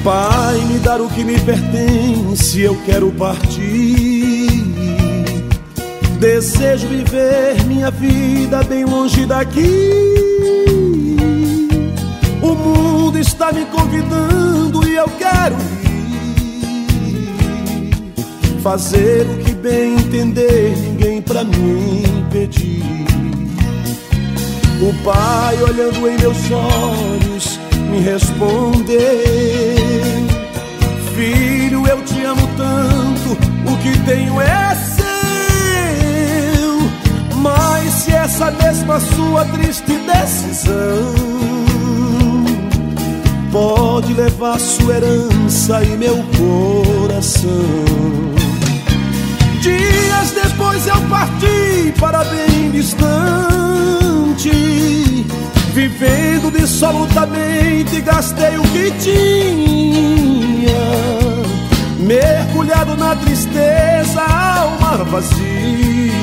Pai, me dar o que me pertence, eu quero partir. Desejo viver minha vida bem longe daqui. O mundo está me convidando e eu quero ir. Fazer o que bem entender, ninguém pra me impedir. O Pai, olhando em meus olhos, me respondeu: filho, eu te amo tanto, o que tenho é seu. Mas se essa mesma sua triste decisão pode levar sua herança e meu coração. Dias depois eu parti para bem distante, vivendo dissolutamente, gastei o que tinha. Mergulhado na tristeza, alma vazia.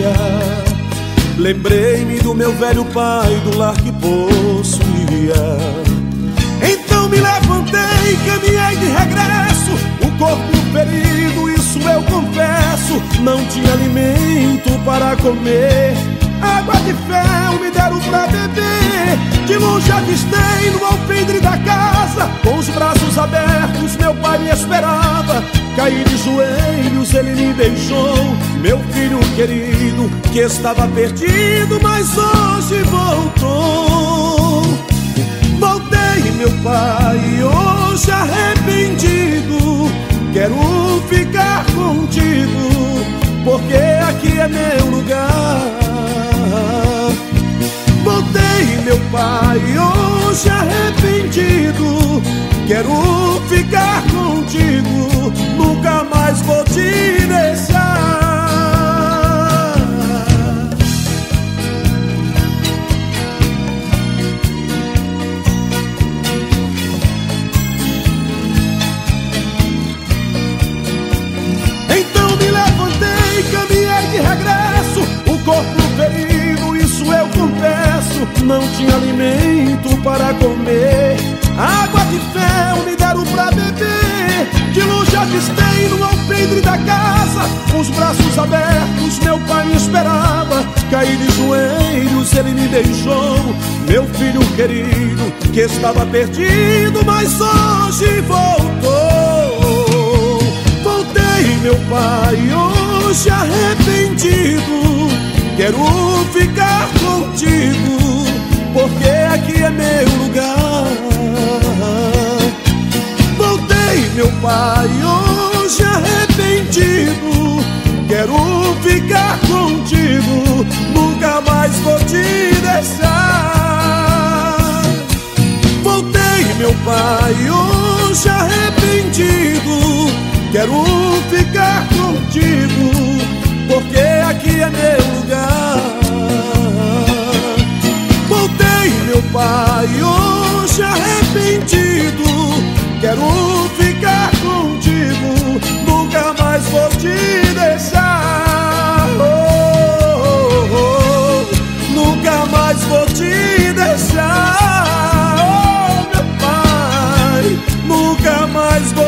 Lembrei-me do meu velho pai, do lar que possuía. Então me levantei, caminhei de regresso, o corpo ferido, isso eu confesso. Não tinha alimento para comer, água de fel me deram pra beber. De longe avistei no alpendre da casa, com os braços abertos meu pai me esperava. Caí de joelhos, ele me beijou, meu filho querido, que estava perdido, mas hoje voltou. Voltei, meu pai, hoje arrependido, quero ficar contigo, porque aqui é meu lugar. Voltei, meu pai, hoje arrependido, quero ficar contigo, nunca mais vou te deixar. Então me levantei, caminhei de regresso, o corpo ferido, isso eu confesso. Não tinha alimento para comer, água de fel me deram pra beber. De longe avistei no alpendre da casa, com os braços abertos meu pai me esperava. Caí de joelhos, ele me beijou, meu filho querido, que estava perdido, mas hoje voltou. Voltei, meu pai, hoje arrependido, quero ficar contigo, porque aqui é meu lugar. Voltei, meu pai, hoje arrependido, quero ficar contigo, nunca mais vou te deixar. Voltei, meu pai, hoje arrependido, quero ficar contigo, porque aqui é meu lugar. Voltei, meu pai, hoje arrependido, quero ficar contigo, nunca mais vou te deixar. Nunca mais vou te deixar. Meu pai, nunca mais vou